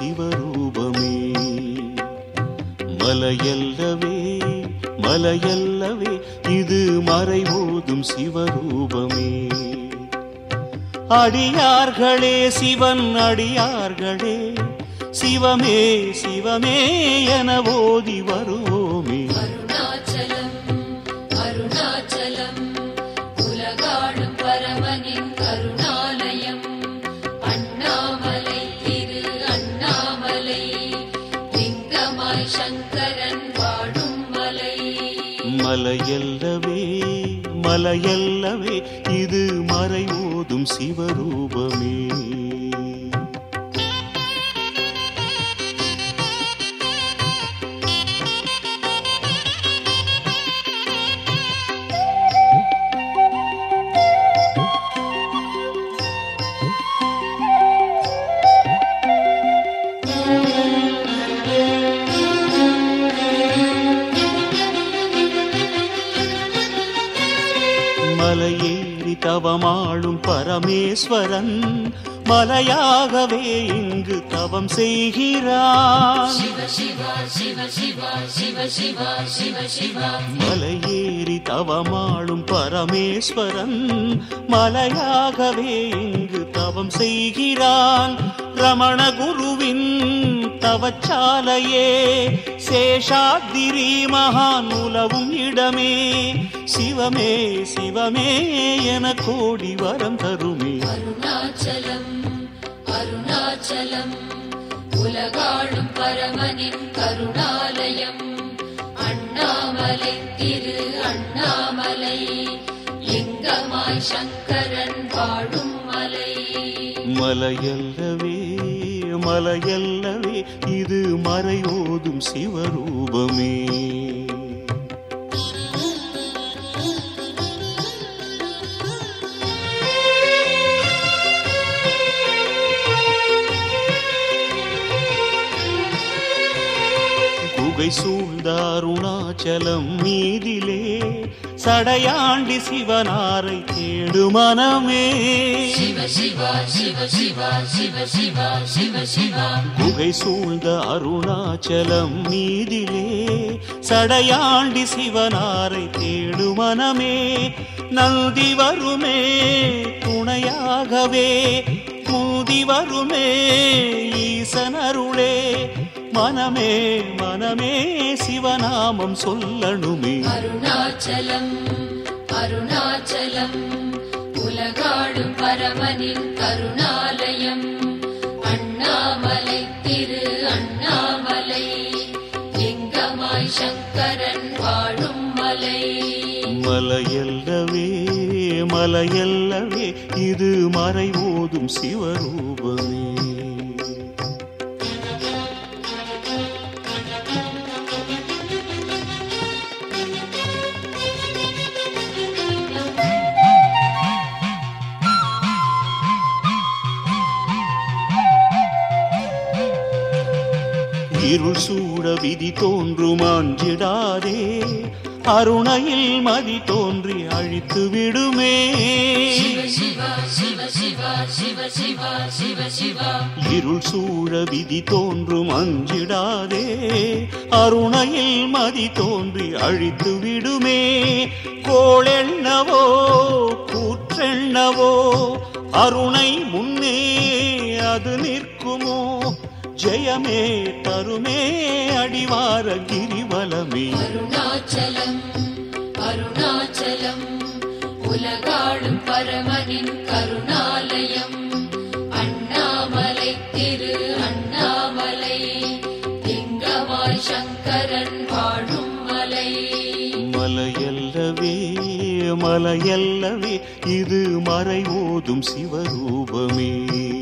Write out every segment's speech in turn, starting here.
சிவரூபமே. மலையல்லவே மலையல்லவே இது மறைவோதும் சிவரூபமே. அடியார்களே சிவன் அடியார்களே சிவமே சிவமே என ஓதி வருவோமே. அருணாச்சலம் அருணாச்சலம் உலகாளும் பரமனின் கருணாலயம். அண்ணாமலை திரு அண்ணாமலை லிங்கமாய் சங்கரன் வாழும் மலை. மலையல்லவே மலையல்லவே இது மறைவோதும் சிவரூபமே. மலையேறி தவமாளும் பரமேஸ்வரன் மலையாகவே இங்கு தவம் செய்கிறான். மலையேறி தவமாளும் பரமேஸ்வரன் மலையாகவே இங்கு தவம் செய்கிறான். ரமண குருவின் தவச்சாலையே சேஷாத்திரி மகான் உலவும் இடமே. சிவமே சிவமே என கோடி வரம் தருமே. அருணாச்சலம் அருணாச்சலம் உலகாளும் பரமனின் கருணாலயம். அண்ணாமலை திரு அண்ணாமலை லிங்கமாய் சங்கரன் வாழும் மலை. மலையல்லவே மலையல்லவே இது மறைவோதும் சிவரூபமே. குகை சூழ்ந்த அருணாச்சலம் மீதிலே சடையாண்டி சிவனாரை தேடு மனமே. குகை சூழ்ந்த அருணாச்சலம் மீதிலே சடையாண்டி சிவனாரை தேடு மனமே. நந்தி வருமே துணையாகவே மூதி வருமே ஈசனருளே. மனமே மனமே சிவநாமம் சொல்லணுமே. அருணாச்சலம் அருணாச்சலம் உலகாளும் பரமனின் கருணாலயம். அண்ணாமலை திரு அண்ணாமலை லிங்கமாய் சங்கரன் வாழும் மலை. மலையல்லவே மலையல்லவே இது மறைவோதும் சிவரூபமே. இருள் சூட விதி தோன்றும் அஞ்சிடாதே. அருணையில் மதி தோன்றி அழித்து விடுமே. இருள் சூழ விதி தோன்றும் அஞ்சிடாதே. அருணையில் மதி தோன்றி அழித்து விடுமே. கோளெண்ணவோ கூற்றெண்ணவோ அருணை முன்னே அது நிற்குமோ. ஜெயமே தருமே அடிவார கிரிவலமே. அருணாச்சலம் அருணாச்சலம் உலகாளும் பரமனின் கருணாலயம். அண்ணாமலை திரு அண்ணாமலை லிங்கமாய் சங்கரன் வாழும் மலை. மலையல்லவே மலையல்லவே இது மறைவோதும் சிவரூபமே.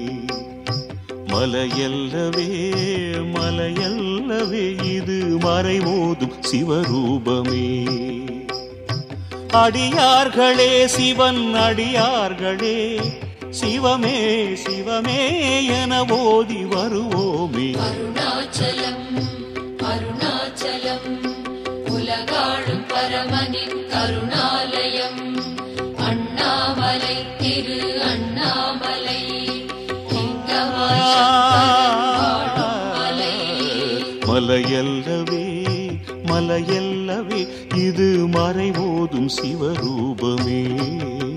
மலையல்லவே மலையல்லவே இது மறைவோதும் சிவரூபமே. அடியார்களே சிவன் அடியார்களே சிவமே சிவமே என ஓதி வருவோமே. அருணாச்சலம் அருணாச்சலம் உலகாளும் பரமனின் கருணாலயம். அண்ணாமலை திரு அண்ணாமலை லிங்கமாய் சங்கரன் வாழும் மலையல்லவே மலையல்லவே இது மறைவோதும் சிவரூபமே.